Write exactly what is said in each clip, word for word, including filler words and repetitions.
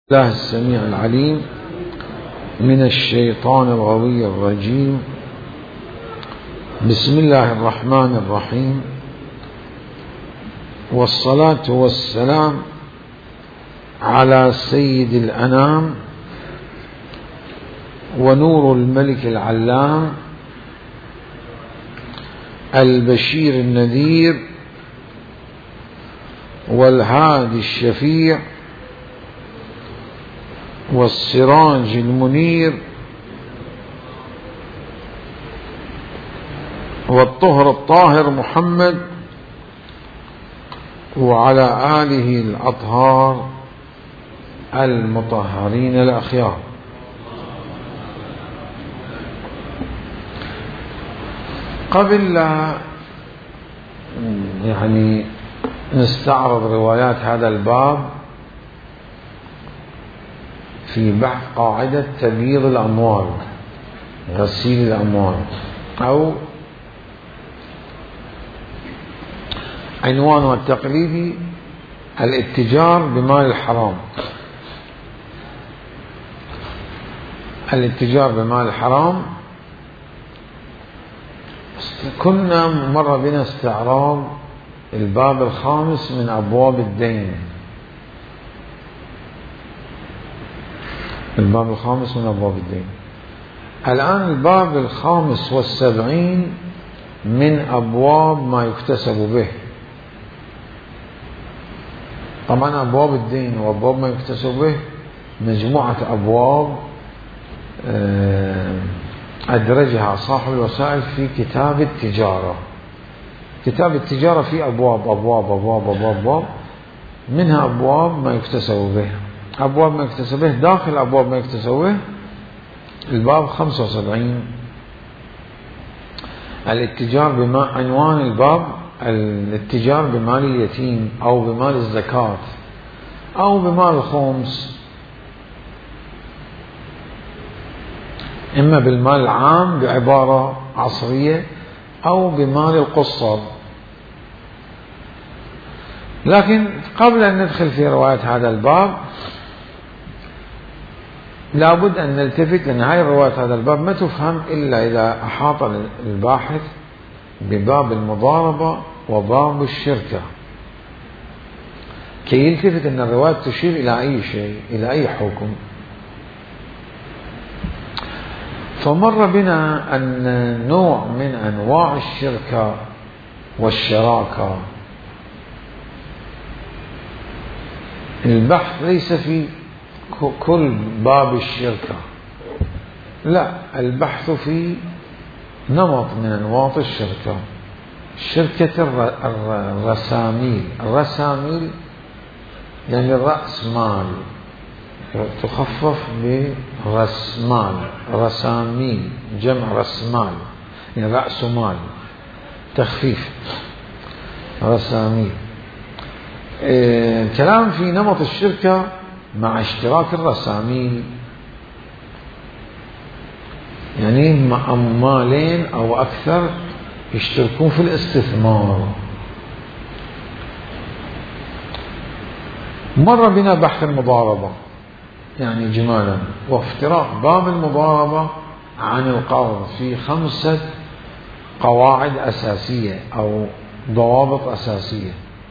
الله السميع العليم من الشيطان الغوي الرجيم. بسم الله الرحمن الرحيم، والصلاة والسلام على سيد الأنام ونور الملك العلام البشير النذير والهادي الشفيع والسراج المنير والطهر الطاهر محمد وعلى آله الأطهار المطهرين الأخيار. قبل لا يعني نستعرض روايات هذا الباب في بحث قاعدة تبييض الأموال، غسيل الأموال، أو عنوانه التقليدي الاتجار بمال الحرام. الاتجار بمال الحرام كنا مر بنا استعراض الباب الخامس من أبواب الدين، الباب الخامس من أبواب الدين. الآن الباب الخامس والسبعين من أبواب ما يكتسب به. طبعا أبواب الدين وأبواب ما يكتسب به مجموعة أبواب أدرجها صاحب الوسائل في كتاب التجارة. كتاب التجارة فيه أبواب أبواب أبواب أبواب, أبواب منها أبواب ما يكتسب به. أبواب ما يكتسب به، داخل أبواب ما يكتسب به الباب خمسة وسبعين الاتجار بما عنوان الباب الاتجار بمال اليتيم أو بمال الزكاة أو بمال الخمس، إما بالمال العام بعبارة عصرية أو بمال القصر. لكن قبل أن ندخل في رواية هذا الباب لابد أن نلتفت، لأن هاي رواية هذا الباب ما تفهم إلا إذا أحاط الباحث بباب المضاربة وباب الشركة، كي يلتفت أن الرواية تشير إلى أي شيء، إلى أي حكم. فمر بنا أن نوع من أنواع الشركة والشراكة البحث ليس في كل باب الشركة، لا، البحث في نمط من أنواع الشركة. شركة الرساميل، الرساميل يعني الرأس مال، تخفف برأس مال، رساميل جمع رسمال يعني رأس مال، تخفيف رساميل. الكلام في نمط الشركة مع اشتراك الرساميل، يعني مالين أو أكثر يشتركون في الاستثمار. مر بنا بحث المضاربة يعني جمالا، وافتراق باب المضاربة عن القرض في خمسة قواعد أساسية أو ضوابط أساسية.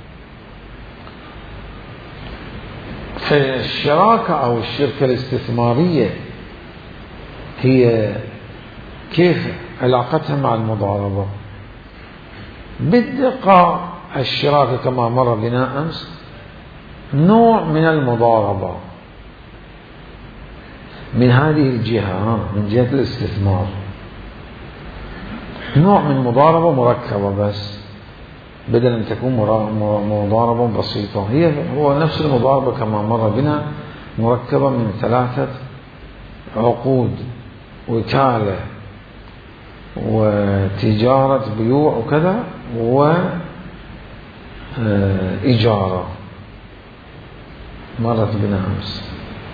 فالشراكة أو الشركة الاستثمارية هي كيف علاقتها مع المضاربة بالدقة. الشراكة كما مر بنا أمس نوع من المضاربة من هذه الجهة، من جهة الاستثمار، نوع من مضاربة مركبة، بس بدل أن تكون مضاربة بسيطة. هي هو نفس المضاربة كما مر بنا، مركبة من ثلاثة عقود: وكالة وتجارة بيوع وكذا وإجارة، مرت بنا أمس.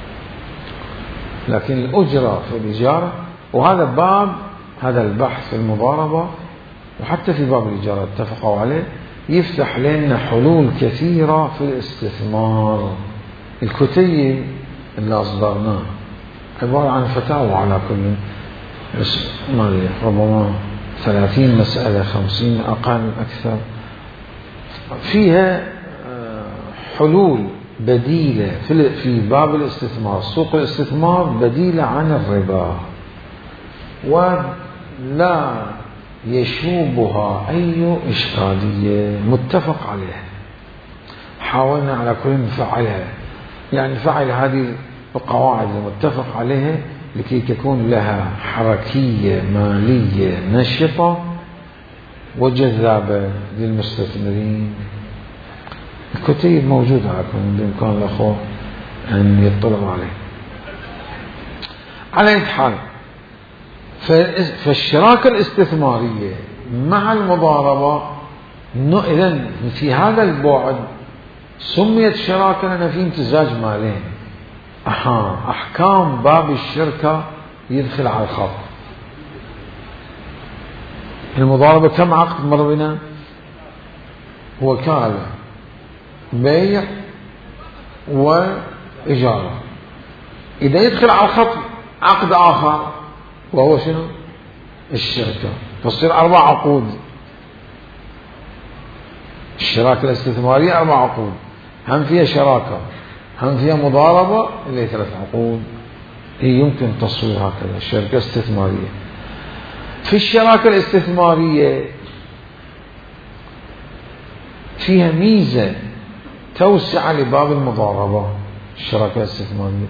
لكن الأجرة في الإجارة، وهذا باب، هذا البحث في المضاربة وحتى في باب الإجارة اتفقوا عليه، يفتح لنا حلول كثيرة في الاستثمار. الكتيب اللي أصدرناه عبارة عن فتاوى على كل ربما ثلاثين مسألة، خمسين، أقل أكثر، فيها حلول بديلة في باب الاستثمار، سوق الاستثمار بديلة عن الربا ولا يشوبها أي إشكالية، متفق عليها. حاولنا على كل نفعلها، يعني نفعل هذه القواعد المتفق عليها لكي تكون لها حركية مالية نشطة وجذابة للمستثمرين. الكتيب موجودة لكم بإمكان الأخوة أن يطلعوا عليه. على أي حال، فالشراكة الاستثمارية مع المضاربة إذن في هذا البعد سميت شراكة لأن في امتزاج مالين. أحا أحكام باب الشركة يدخل على الخط. المضاربة كم عقد مر بنا؟ وكالة، بيع، وإجارة. إذا يدخل على الخط عقد آخر وهو شنو؟ الشركة، فتصير أربع عقود. الشراكة الاستثمارية أربع عقود، هم فيها شراكة هم فيها مضاربة، اللي هي ثلاث عقود. هي يمكن تصوير هكذا الشركة الاستثمارية. في الشراكة الاستثمارية فيها ميزة توسع لباب المضاربة. الشراكة الاستثمارية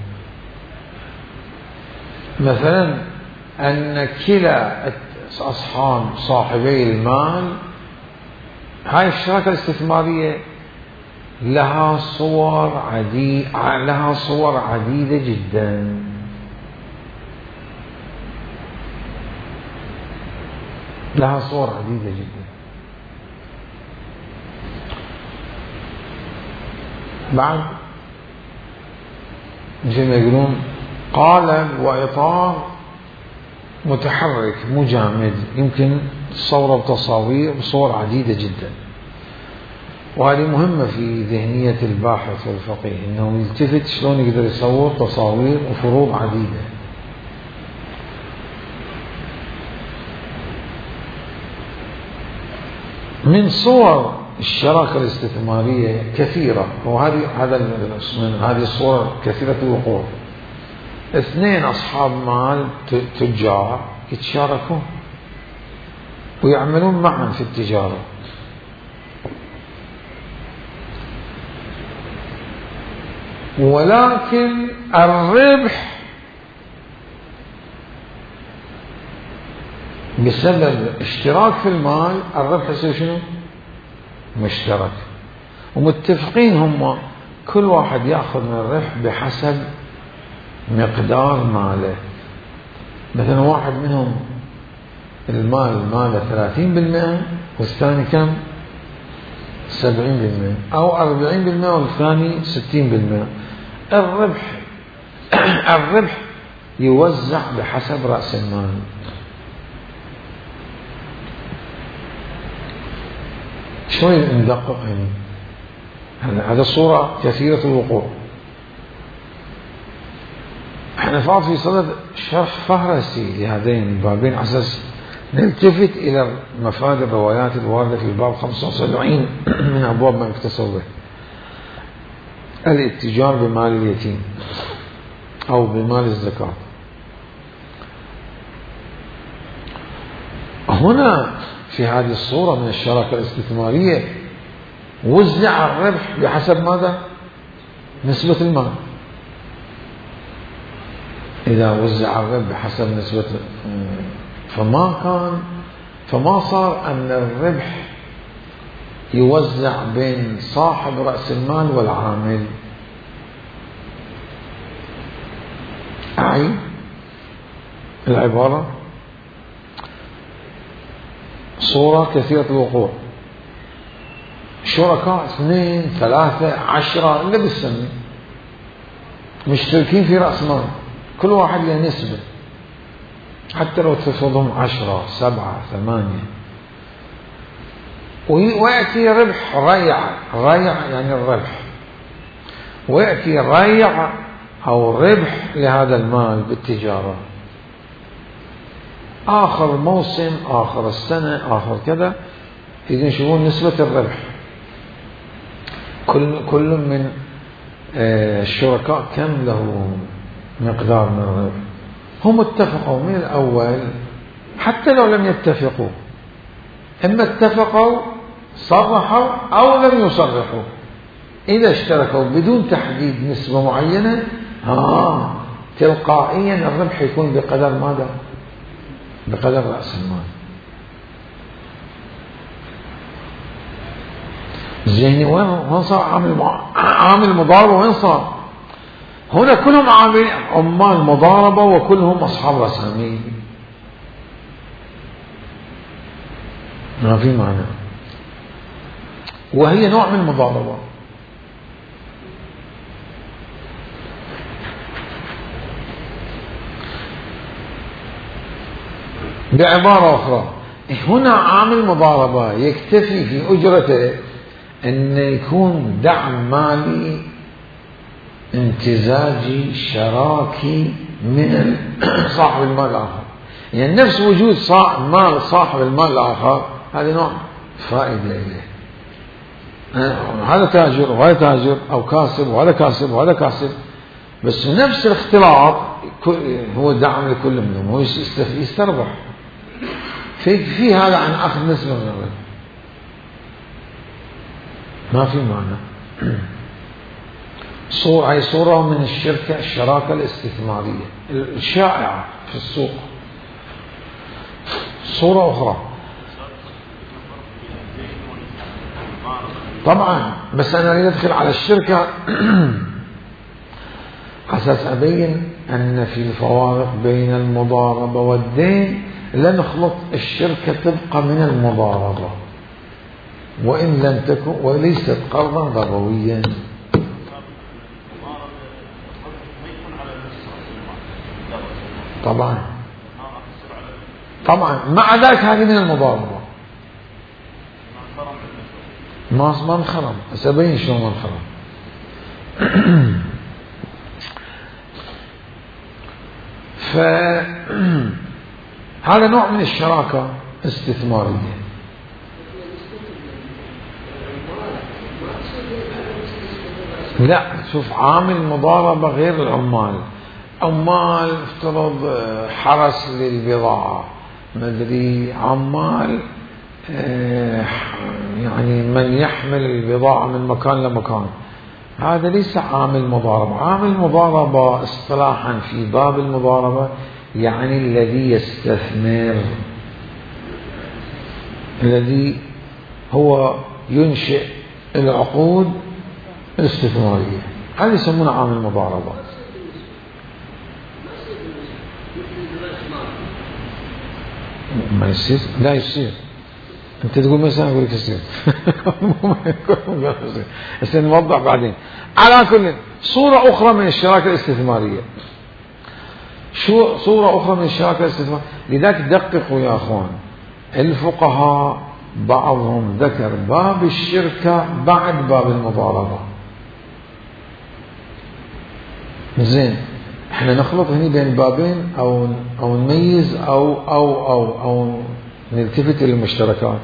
مثلا أن كلا أصحاب صاحبي المال، هاي الشراكة الاستثمارية لها صور عديدة لها صور عديدة جدا. لها صور عديدة جدا. بعد مثل ما يقولون قالب وإطار متحرك مجامد، يمكن تصوره بتصاوير بصور عديدة جدا. وهذه مهمة في ذهنية الباحث والفقيه، إنه يلتفت شلون يقدر يصور تصاوير وفروض عديدة. من صور الشراكة الاستثمارية كثيرة، وهذه هذا هذه الصور كثيرة الوقوع. اثنين أصحاب مال تجار يتشاركون ويعملون معا في التجارة، ولكن الربح بسبب اشتراك في المال الربح يصير شنو؟ مشترك، ومتفقين هم كل واحد يأخذ من الربح بحسب مقدار ماله. مثلا واحد منهم المال ماله ثلاثين بالمئة والثاني كم؟ سبعين بالمئة، أو أربعين بالمئة والثاني ستين بالمئة. الربح الربح يوزع بحسب رأس المال. شوي ندقق يعني هذا الصورة كثيرة الوقوع. احنا فقط في صدد شرح فهرسي لهذين البابين على اساس نلتفت الى مفاد الروايات الواردة في الباب خمسة وسبعين من ابواب ما يكتسب به، الاتجار بمال اليتيم او بمال الزكاة. هنا في هذه الصورة من الشراكة الاستثمارية وزع الربح بحسب ماذا؟ نسبة المال. إذا وزع الربح بحسب نسبة فما كان فما صار أن الربح يوزع بين صاحب رأس المال والعامل. أعيد العبارة. صورة كثيرة الوقوع، شركاء اثنين ثلاثة عشرة اللي بالسنة مشتركين في رأس مال، كل واحد له نسبة، حتى لو تفرضهم عشرة سبعة ثمانية، ويأتي ربح ريع. ريع يعني الربح، ويأتي ريع أو الربح لهذا المال بالتجارة. آخر موسم، آخر السنة، آخر كذا، يشوفون نسبة الربح. كل كل من الشركاء كم له مقدار من الربح. هم اتفقوا من الأول، حتى لو لم يتفقوا، إما اتفقوا صرحوا أو لم يصرحوا. إذا اشتركوا بدون تحديد نسبة معينة، آه تلقائيا الربح يكون بقدر ماذا؟ بقدر رأس المال. زين، وين صار عامل عامل مضاربة؟ وين صار؟ هنا كلهم عامل عمال مضاربة وكلهم أصحاب رسامين، ما في معنى، وهي نوع من المضاربة. بعبارة أخرى، هنا عامل مضاربة يكتفي في أجرته أن يكون دعم مالي امتزاجي شراكي من صاحب المال الآخر، يعني نفس وجود صاحب مال صاحب المال الآخر، هذا نوع فائدة إليه. هذا تاجر وهذا تاجر، أو كاسب وهذا كاسب وهذا كاسب، بس نفس الاختلاط هو دعم لكل منهم، هو يستربح في في هذا عن أخذ نسبة من الربح، ما في معنى. صورة هي صورة من الشركة الشراكة الاستثمارية الشائعة في السوق. صورة أخرى طبعا، بس أنا أريد أدخل على الشركة أساس أبين أن في الفوارق بين المضاربة والدين. لا نخلط الشركة تبقى من المضاربة وإن لم تكن، وليست قرضا ضروريا. طبعا طبعا مع ذلك هذه من المضاربة. ما ما انخرم، سأبين شلون ما انخرم. فهذا نوع من الشراكة الاستثمارية. لا، شوف، عامل مضاربة غير العمال. عمال افترض حرس للبضاعة، مدري عمال يعني من يحمل البضاعة من مكان لمكان، هذا ليس عامل مضاربة. عامل مضاربة اصطلاحا في باب المضاربة يعني الذي يستثمر، الذي هو ينشئ العقود الاستثمارية، هذا يسمونه عامل مضاربة. ما يصير، لا يصير. انت تقول مثلا، اقول لك يصير. بس نوضح بعدين. على كل صورة أخرى من الشراكة الاستثمارية، شو صورة أخرى من الشراكة الاستثمارية؟ لذلك دققوا يا أخوان، الفقهاء بعضهم ذكر باب الشركة بعد باب المضاربة. زين، احنا نخلط هنا بين بابين أو أو نميز أو أو أو أو نلتفت إلى المشتركات.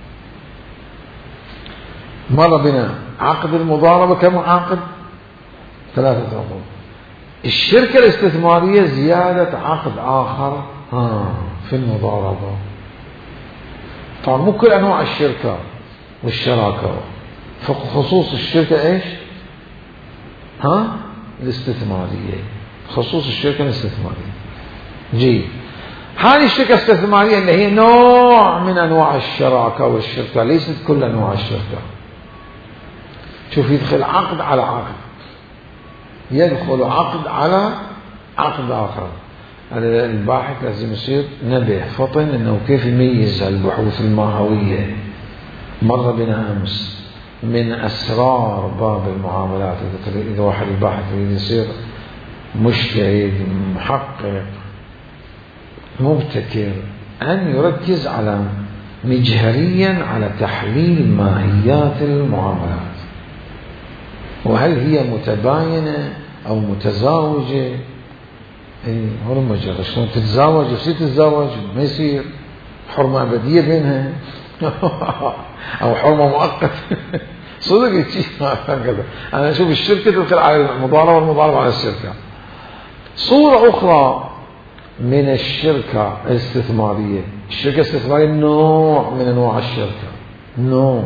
مر بنا عقد المضاربة كم عقد؟ ثلاثة عقود. الشركة الاستثمارية زيادة عقد آخر ها في المضاربة. طبعا مو كل أنواع الشركة والشراكة، فخصوص الشركة إيش؟ ها الاستثمارية، خصوص الشركة الاستثمارية. جيد، هذه الشركة الاستثمارية اللي هي نوع من أنواع الشراكة والشركة، ليست كل أنواع الشركة. شوف، يدخل عقد على عقد، يدخل عقد على عقد آخر. الباحث لازم يصير نبه فطن أنه كيف يميز البحوث الماهوية. مر بنا أمس من أسرار باب المعاملات، إذا واحد الباحث يريد يصير مجتهد محقق مبتكر، أن يركز على مجهريا على تحليل ماهيات المعاملات، وهل هي متباينة أو متزاوجة. اي هو المجرى شلون تتزاوج وتصير تتزاوج ما يصير حرمة أبدية بينها أو حرمة مؤقتة صدق هكذا. أنا أشوف الشركة تدخل على المضاربة والمضاربة على الشركة. صورة أخرى من الشركة الاستثمارية، الشركة الاستثمارية نوع من أنواع الشركة، نوع.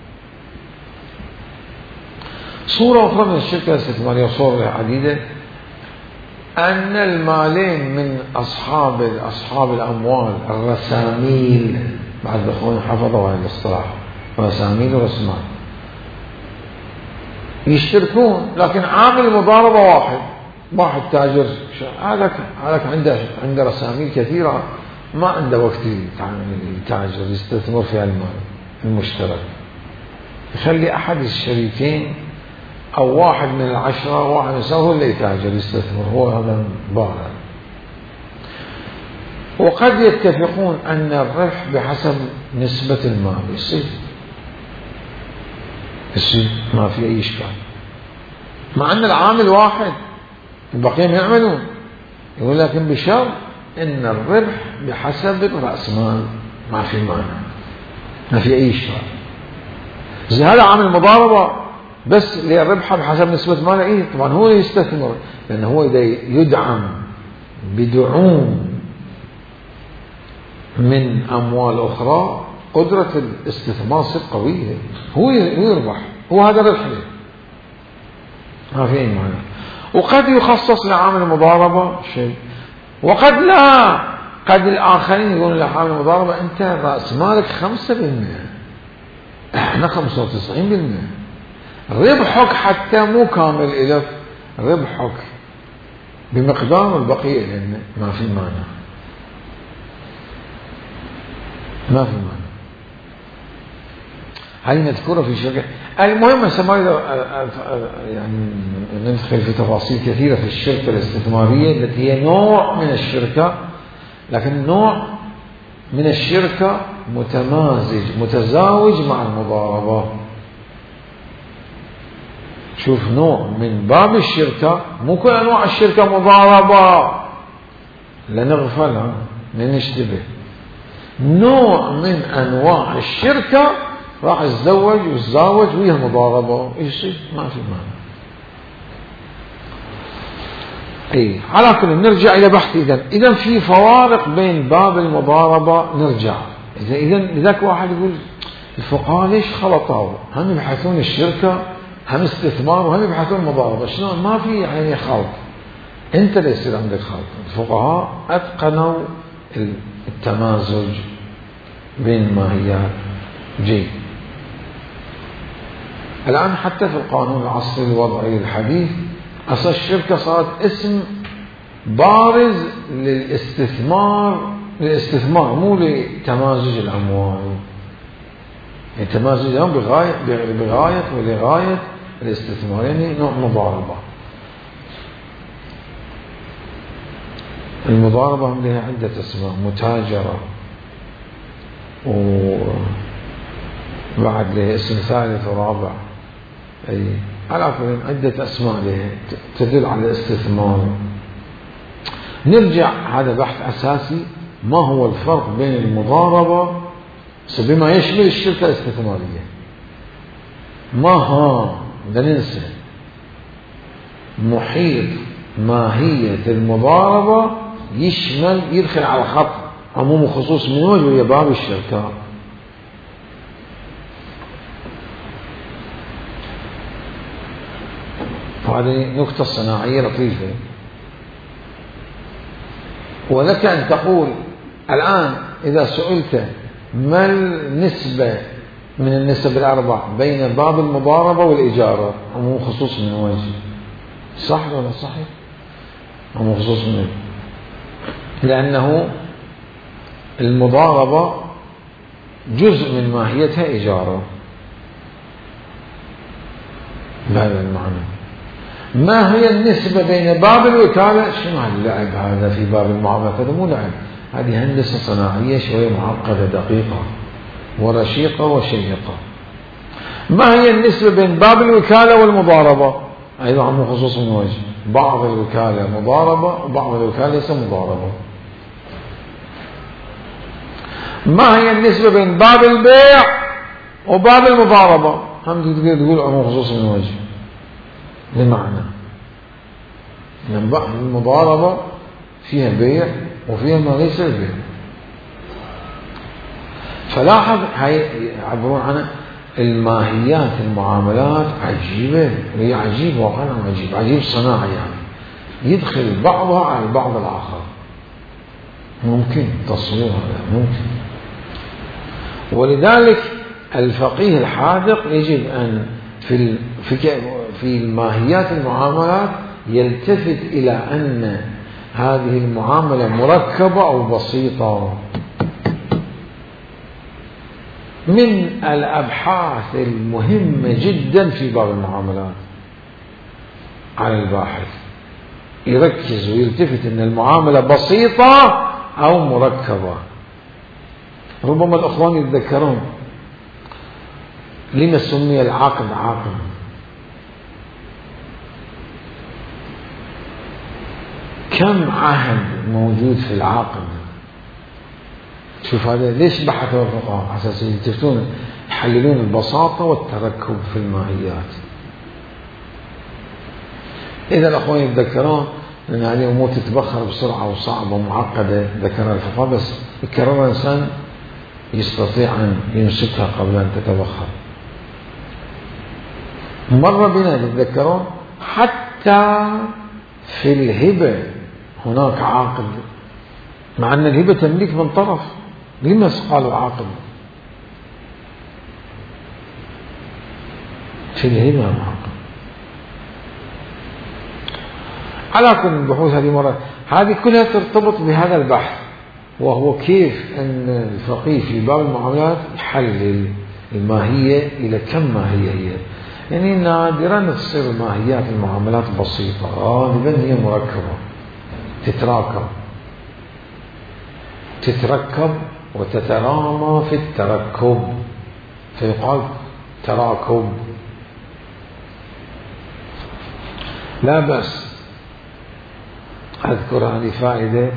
صورة أخرى من الشركة الاستثمارية وصور عديدة، أن المالين من أصحاب أصحاب الأموال الرساميل، بعد الأخوان حفظوا هذا الاصطلاح، رساميل ورسمان، يشتركون لكن عامل المضاربة واحد. واحد تاجر هذاك هذاك عنده عنده رساميل كثيرة، ما عنده وقت يتاجر يستثمر في المال المشترك، يخلي أحد الشريكين أو واحد من العشرة واحد يسوي هو اللي يتاجر يستثمر، هو هذا بارع. وقد يتفقون أن الربح بحسب نسبة المال يصير يصير ما في أي إشكال، مع أن العامل واحد البقية يعملون، يقول لكن بشرط أن الربح بحسب الرأس مال، ما في مانع، ما في أي إشكال. زي هذا عامل مضاربة بس لربحه بحسب نسبة ماله، إيه طبعا هو يستثمر، لأنه هو إذا يدعم بدعوم من أموال أخرى قدرة الاستثمار صار قوية، هو يربح، هو هذا ربح له، ما في أي معنى. وقد يخصص لعامل المضاربة شيء وقد لا، قد الآخرين يقولون لعامل المضاربة أنت رأس مالك خمسة بالمئة احنا خمسة وتسعين بالمئة، ربحك حتى مو كامل إلك، ربحك بمقدار البقية لأن ما في مانع، ما في مانع. هل مذكورة في شركة. المهم سماية يعني ندخل في تفاصيل كثيرة في الشركة الاستثمارية التي هي نوع من الشركة، لكن نوع من الشركة متمازج متزاوج مع المضاربة. شوف نوع من باب الشركة، مو كل أنواع الشركة مضاربة، لا نغفلها لا نشتبه. نوع من أنواع الشركة راح يتزوج ويتزاوج ويا مضاربة يصير ما في مانع. اي على كل نرجع إلى بحث. إذا إذا في فوارق بين باب المضاربة، نرجع إذا إذا لذاك واحد يقول الفقهاء ليش خلطوا؟ هم يبحثون الشركة هم استثمار وهم يبحثون مضاربة، شلون؟ ما في يعني خلط، أنت اللي يصير عندك خلط. الفقهاء أتقنوا التمازج بين الماهيات. جيد. الآن حتى في القانون العصري الوضعي الحديث أصل الشركة صارت اسم بارز للاستثمار، للاستثمار مو لتمازج الأموال. التمازج اليوم بغاية بغاية ولغاية الاستثمار، يعني نوع مضاربة. المضاربة لها عدة اسماء، متاجرة، وبعد لها اسم ثالث ورابع، أي على كل عدة أسماء لها تدل على الاستثمار. نرجع، هذا بحث أساسي، ما هو الفرق بين المضاربة بما يشمل الشركة الاستثمارية. ما ها لا ننسى محيط ماهية المضاربة يشمل يدخل على خط عموم وخصوص من وجه ويا باب الشركة. وهذه نكتة صناعية لطيفة. ولك أن تقول الآن إذا سئلت ما النسبة من النسب الأربع بين باب المضاربة والإجارة عموم خصوص من وجه، صح ولا صحيح؟ عموم خصوص من وجه، لأنه المضاربة جزء من ماهيتها إجارة بهذا المعنى. ما هي النسبة بين باب الوكالة؟ شنو هاللعب هذا في باب المعاملات؟ هذا مو لعب، هذه هندسة صناعية شوية معقدة دقيقة ورشيقة وشيقة. ما هي النسبة بين باب الوكالة والمضاربة؟ أيضا عن خصوص من وجه، بعض الوكالة مضاربة وبعض الوكالة ليس مضاربة. ما هي النسبة بين باب البيع وباب المضاربة؟ هم تقدر تقول عموم خصوص من وجه، بمعنى أن المضاربة فيها بيع وفيها ما ليس البيع. فلاحظ هاي يعبرون عنها الماهيات المعاملات عجيبة، وهي عجيبة وقال عجيب عجيب صناعة، يعني يدخل بعضها على البعض الآخر، ممكن تصوير هذا ممكن. ولذلك الفقيه الحاذق يجب أن في في في الماهيات المعاملات يلتفت إلى أن هذه المعاملة مركبة أو بسيطة. من الأبحاث المهمة جدا في باب المعاملات على الباحث يركز ويلتفت أن المعاملة بسيطة أو مركبة. ربما الأخوان يتذكرون لما سمي العقد عقد؟ كم عهد موجود في العقد؟ شوف هذا ليش بحثوا الفقهاء؟ على أساس يلتفتون يحللون البساطة والتركب في الماهيات. إذا الأخوان يتذكرون أن هذه أمور تتبخر بسرعة وصعبة ومعقدة ذكرها الفقهاء، بس يكررها الإنسان يستطيع أن يمسكها قبل أن تتبخر. مر بنا تتذكرون حتى في الهبة هناك عاقد، مع أن الهبة تمليك من طرف، لما قالوا عاقد؟ في الهبة عاقد. على كل البحوث هذه مرة هذه كلها ترتبط بهذا البحث، وهو كيف أن الفقيه في باب المعاملات يحلل الماهية إلى كم ماهية هي. يعني نادرا تصير ماهيات المعاملات بسيطة، غالبا هي مركبة تتراكب تتركب وتترامى في التركب، فيقال تراكب. لا بأس أذكر هذه فائدة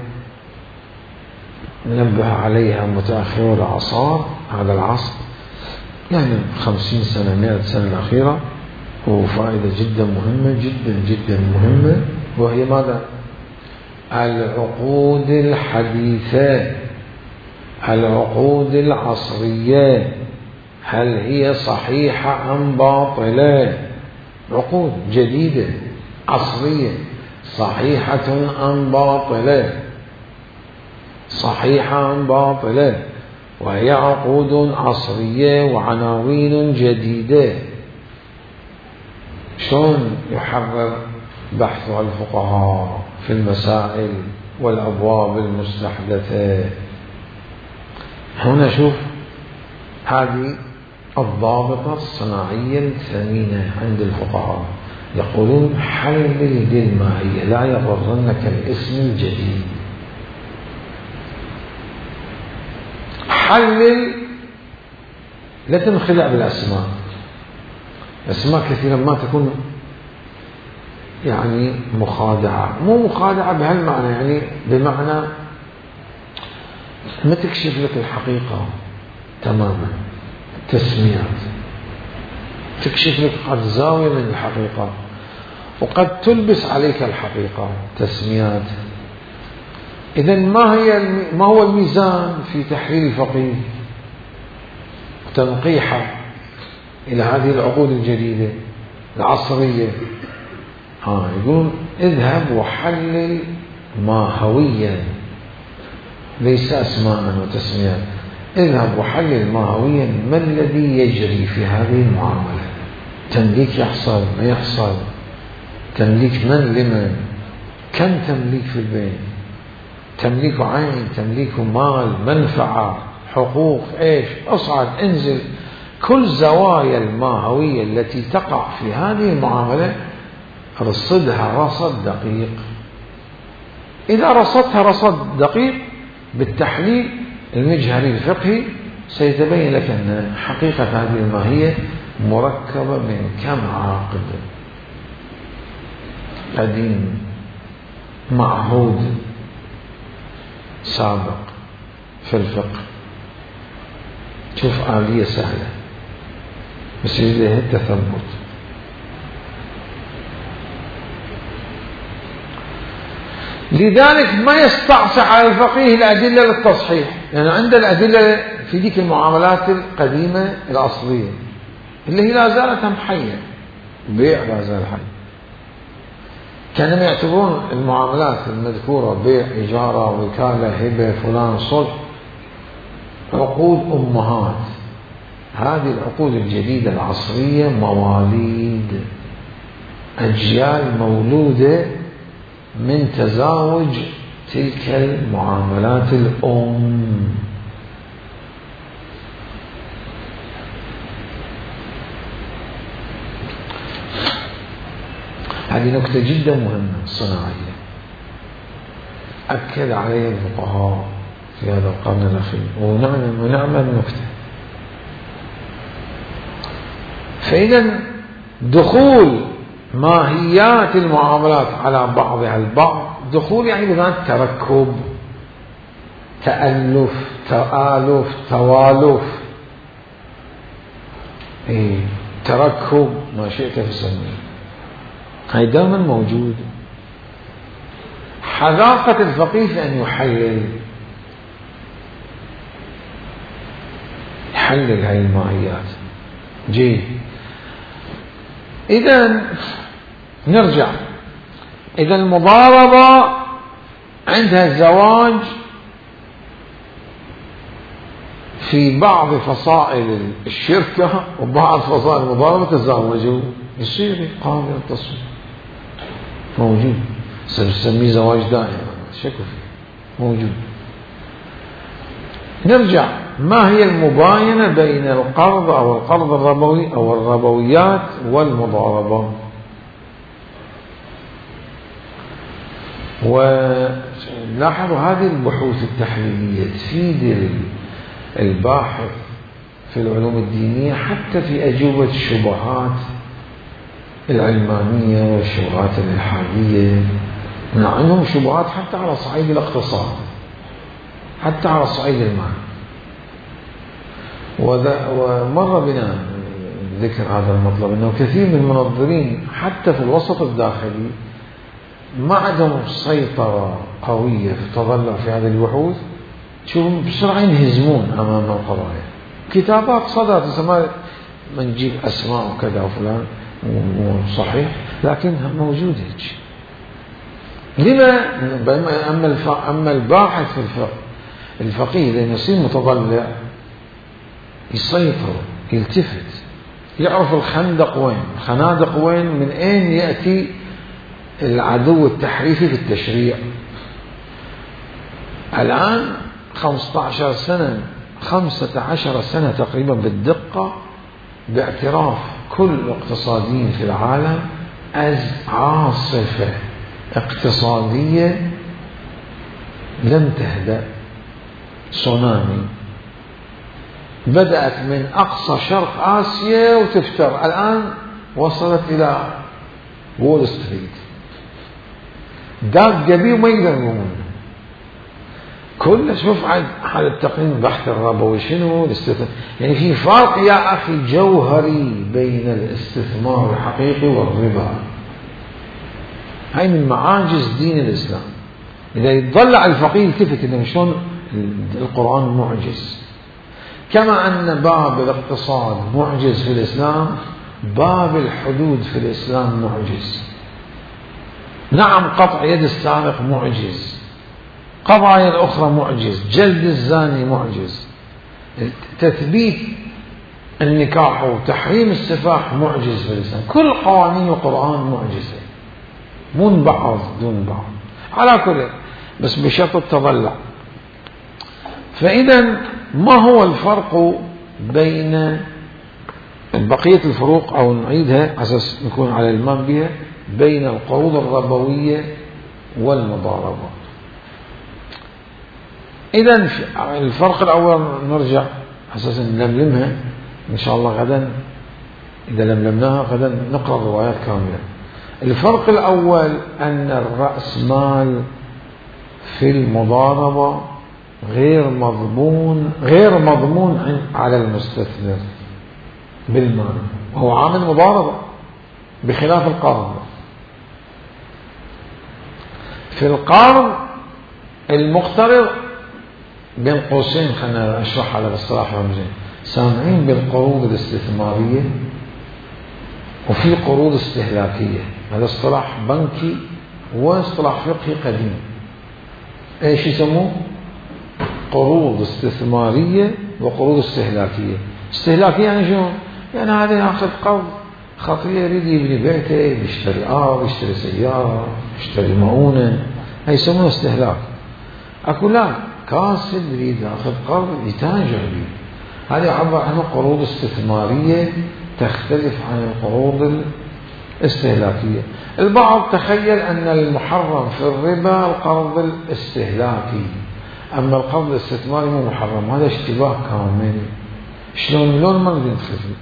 ننبه عليها متأخر الأعصار هذا العصر، يعني خمسين سنة مئة سنة الأخيرة، وفائدة جدا مهمة جدا جدا مهمة، وهي ماذا؟ العقود الحديثة، العقود العصرية، هل هي صحيحة أم باطلة؟ عقود جديدة عصرية صحيحة أم باطلة؟ صحيحة أم باطلة؟ وهي عقود عصرية وعناوين جديدة. شلون يحرر بحثها الفقهاء في المسائل والأبواب المستحدثة؟ هنا شوف هذه الضابطة الصناعية الثمينة عند الفقهاء، يقولون حلل للماهية لا يغرنك الاسم الجديد. حلل، لا تنخدع بالأسماء. أسماء كثيرا ما تكون يعني مخادعة، مو مخادعة بهالمعنى، يعني بمعنى ما تكشف لك الحقيقة تماما. تسميات تكشف لك قد زاوية من الحقيقة، وقد تلبس عليك الحقيقة تسميات. إذن ما هي ما هو الميزان في تحليل الفقيه؟ تنقيحه إلى هذه العقود الجديدة العصرية. ها يقول اذهب وحلل ماهويا، ليس أسماء وتسميات. اذهب وحلل ماهويا ما الذي يجري في هذه المعاملة، تمليك يحصل ما يحصل، تمليك من لمن، كم تمليك في البيت، تمليك عين، تمليك مال، منفعة، حقوق، ايش، اصعد انزل. كل زوايا الماهوية التي تقع في هذه المعاملة رصدها رصد دقيق. إذا رصدتها رصد دقيق بالتحليل المجهري الفقهي سيتبين لك أن حقيقة هذه الماهية مركبة من كم عاقد. قديم معهود سابق في الفقه. شوف آلية سهلة بس يجيها التثبت. لذلك ما يستعصح على الفقيه الأدلة للتصحيح، لأنه يعني عنده الأدلة في ذيك المعاملات القديمة الأصلية اللي هي لا زالت هم حية، بيع لا زال حي. كانوا يعتبرون المعاملات المذكورة بيع، إجارة، وكالة، هبة، فلان، صلح عقود أمهات. هذه العقود الجديدة العصرية مواليد، أجيال مولودة من تزاوج تلك المعاملات الأم. هذه نكتة جدا مهمة صناعية أكد عليها الفقهاء في هذا القرن الأخير، ونعمل نكتة. فإذا دخول ماهيات المعاملات على بعضها البعض، دخول يعني بمعنى تركب، تألف، تآلف، توالف، إيه تركب ما شئت فسميه، هاي دائما موجود. حذاقة الفقيه في أن يحلل يحلل هاي الماهيات. جيد. إذا نرجع، إذا المضاربة عندها الزواج في بعض فصائل الشركة وبعض فصائل المضاربة تزوجوا، يصير قابل التصوير موجود، سنسميه زواج دائم شكو فيه موجود. نرجع، ما هي المباينة بين القرض أو القرض الربوي أو الربويات والمضاربة؟ ولاحظوا هذه البحوث التحليلية تفيد الباحث في العلوم الدينية حتى في أجوبة الشبهات العلمانية والشبهات الإلحادية. عندهم شبهات حتى على صعيد الاقتصاد، حتى على صعيد المال. ومر بنا ذكر هذا المطلب أنه كثير من المنظرين حتى في الوسط الداخلي ما عندهم سيطرة قوية في التضلع في هذه البحوث، شوفهم بسرعة ينهزمون أمام القضايا. كتابات صدرت تسمى من نجيب أسماء وكذا وفلان صحيح، لكنها موجودة. لما؟ أما الباحث في الفقه الفقيه لأنه يصير متضلع يسيطر، يلتفت، يعرف الخندق وين، الخنادق وين، من أين يأتي العدو التحريفي في التشريع. الآن خمسة عشر سنة خمسة عشر سنة تقريبا بالدقة باعتراف كل الاقتصاديين في العالم از عاصفة اقتصادية لم تهدأ، تسونامي بدأت من أقصى شرق آسيا وتفتر، الآن وصلت إلى وول ستريت، داق جبيه وما يقدر يقومون. كل شوف حال التقنين بحث الربوي شنو الاستثمار، يعني في فرق يا أخي جوهري بين الاستثمار الحقيقي والربا. هاي من معاجز دين الإسلام. إذا يتضلع الفقيه التفت إنه شلون القرآن معجز، كما أن باب الاقتصاد معجز في الإسلام، باب الحدود في الإسلام معجز. نعم قطع يد السارق معجز، قضايا الأخرى معجز، جلد الزاني معجز، تثبيت النكاح وتحريم السفاح معجز في الإسلام. كل قوانين القرآن معجزة، من بعض دون بعض، على كل بس بشرط التضلع. فإذا ما هو الفرق بين بقية الفروق، أو نعيدها أساس نكون على المام بها، بين القروض الربوية والمضاربة؟ إذا الفرق الأول نرجع أساسا نلملمها إن شاء الله غدا، إذا لملمناها غدا نقرأ الروايات كاملة. الفرق الأول أن الرأس مال في المضاربة غير مضمون غير مضمون على المستثمر بالمال، وهو عامل مضاربة بخلاف القرض. في القرض المقترض بين قوسين، خلينا أشرح على الاصطلاح رمزين، سامعين بالقروض الاستثمارية وفي قروض استهلاكية. هذا اصطلاح بنكي واصطلاح فقهي قديم. ايش يسموه؟ قروض استثمارية وقروض استهلاكية. استهلاكية يعني شو؟ يعني هذا ياخذ قرض خطير، يريد يبني بيته، يشتري ارض، يشتري سيارة، يشتري مؤونة، هي يسمونه استهلاك. اكو لا، كاسب يريد ياخذ قرض يتاجر به، هذه يعبر عنه قروض استثمارية تختلف عن القروض الاستهلاكية. البعض تخيل أن المحرم في الربا القرض الاستهلاكي، أما القرض الاستثماري مو محرم. هذا اشتباه كامل. شلون لون ما نقدر ندخل فيه.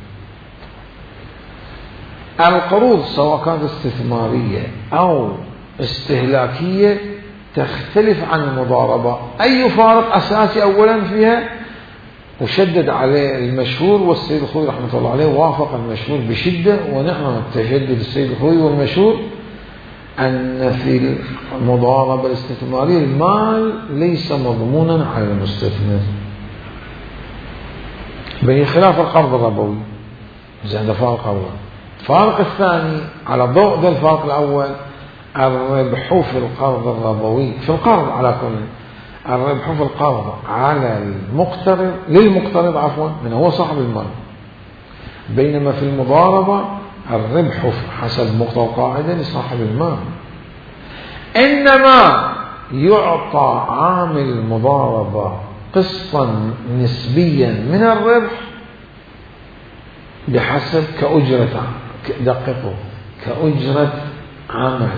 القروض سواء كانت استثمارية أو استهلاكية تختلف عن المضاربة. أي فارق أساسي أولا فيها، وشدد عليه المشهور، والسيد الخوي رحمة الله عليه وافق المشهور بشدة، ونحن تشدد السيد الخوي والمشهور، أن في المضاربة الاستثمارية المال ليس مضمونا على المستثمر، بخلاف القرض الربوي. هذا فارق أول. الفارق الثاني على ضوء ذا الفارق الأول، الربح في القرض الربوي، في القرض على كل، الربح في القرض على المقترض للمقترض عفوا من هو صاحب المال، بينما في المضاربة الربح حسب مقتضى القاعدة لصاحب المال. إنما يعطى عامل المضاربة قسطا نسبيا من الربح بحسب كأجرة، دققوا، كأجرة عمل،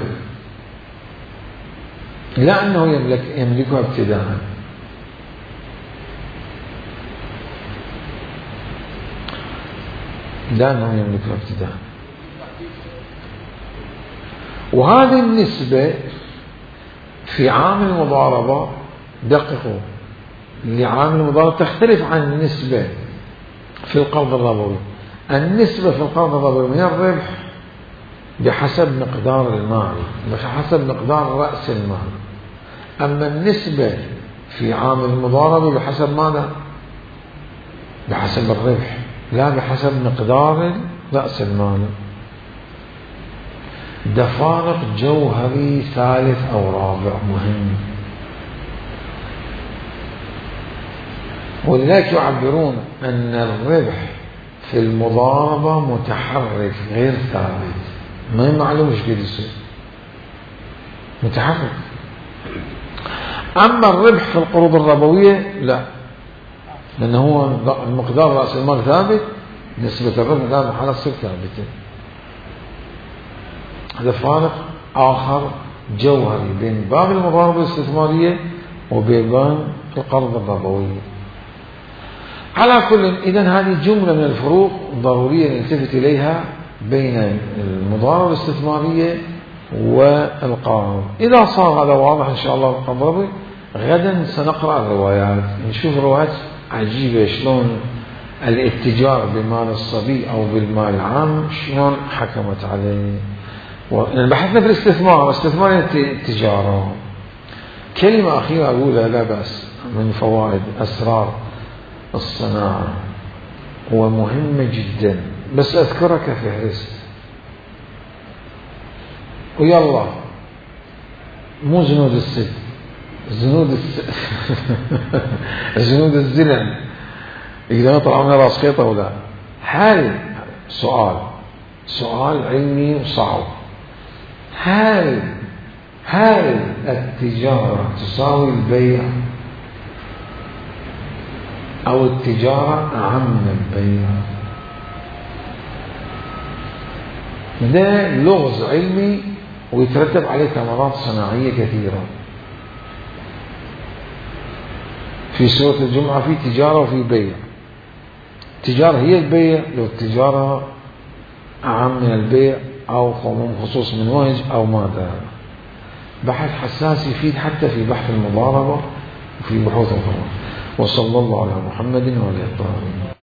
لا أنه يملك يملكها ابتداء. لا أنه يملكها ابتداء. وهذه النسبة في عامل المضاربة، دققوا، لعامل المضاربة تختلف عن النسبة في القرض الربوي. النسبة في القرض الربوي من الربح بحسب مقدار المال، بحسب مقدار رأس المال. أما النسبة في عامل المضاربة بحسب ماذا؟ بحسب الربح، لا بحسب مقدار رأس المال. ده فارق جوهري ثالث أو رابع مهم، ولذلك يعبرون أن الربح في المضاربة متحرك غير ثابت، ما معلوم ايش قد يصير، متحرك. أما الربح في القروض الربوية لا، لأنه هو المقدار رأس المال ثابت، نسبة الربح لا محالة تصير ثابتة. هذا فارق آخر جوهري بين باب المضاربة الاستثمارية وبين باب القرض الربوي. على كل، إذن هذه جملة من الفروق ضرورية نلتفت إليها بين المضاربة الاستثمارية والقرض. إذا صار هذا واضح إن شاء الله القرض الربوي، غدا سنقرأ الروايات، نشوف روايات عجيبة شلون الاتجار بمال الصبي أو بالمال العام شلون حكمت عليه. بحثنا في الاستثمار، الاستثمار التجارة. كلمة أخيرة أقولها لا بأس، من فوائد أسرار الصناعة ومهمة جدا، بس أذكرها كفهرست. ويلا، مو زنود السد، زنود الس... زنود الزلم يقدرون يطلعون من راس خيطة ولا؟ هل سؤال سؤال علمي وصعب، هل هل التجارة تساوي البيع أو التجارة أعم من البيع؟ ده لغز علمي ويترتب عليه ثمرات صناعية كثيرة. في سورة الجمعة في تجارة وفي بيع. التجارة هي البيع، لو التجارة أعم من البيع أو عموم خصوص من وجه أو ماذا. بحث حساس يفيد حتى في بحث المضاربة وفي بحوث أخرى. وصلى الله على محمد وعلى آله.